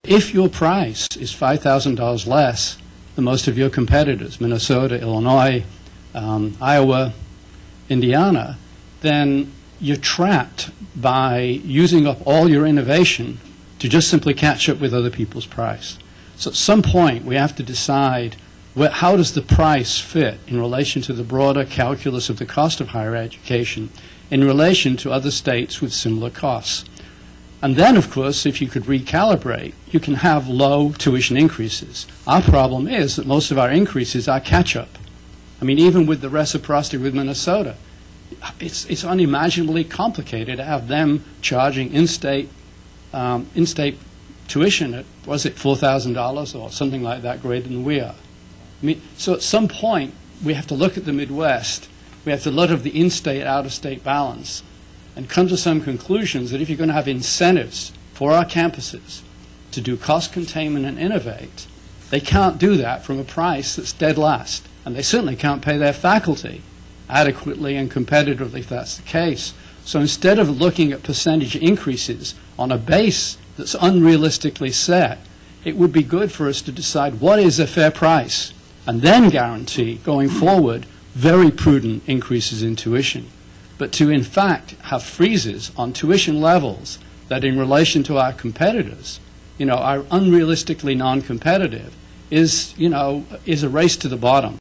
if your price is $5,000 less than most of your competitors, Minnesota, Illinois, Iowa, Indiana, then you're trapped by using up all your innovation to just simply catch up with other people's price. So at some point, we have to decide how does the price fit in relation to the broader calculus of the cost of higher education in relation to other states with similar costs. And then, of course, if you could recalibrate, you can have low tuition increases. Our problem is that most of our increases are catch-up. I mean, even with the reciprocity with Minnesota, it's unimaginably complicated to have them charging in-state tuition at, was it $4,000 or something like that greater than we are. I mean, so at some point, we have to look at the Midwest. We have to look at the in-state, out-of-state balance and come to some conclusions that if you're going to have incentives for our campuses to do cost containment and innovate, they can't do that from a price that's dead last. And they certainly can't pay their faculty adequately and competitively if that's the case. So instead of looking at percentage increases on a base that's unrealistically set, it would be good for us to decide what is a fair price and then guarantee going forward very prudent increases in tuition. But to in fact have freezes on tuition levels that in relation to our competitors, are unrealistically non-competitive is a race to the bottom.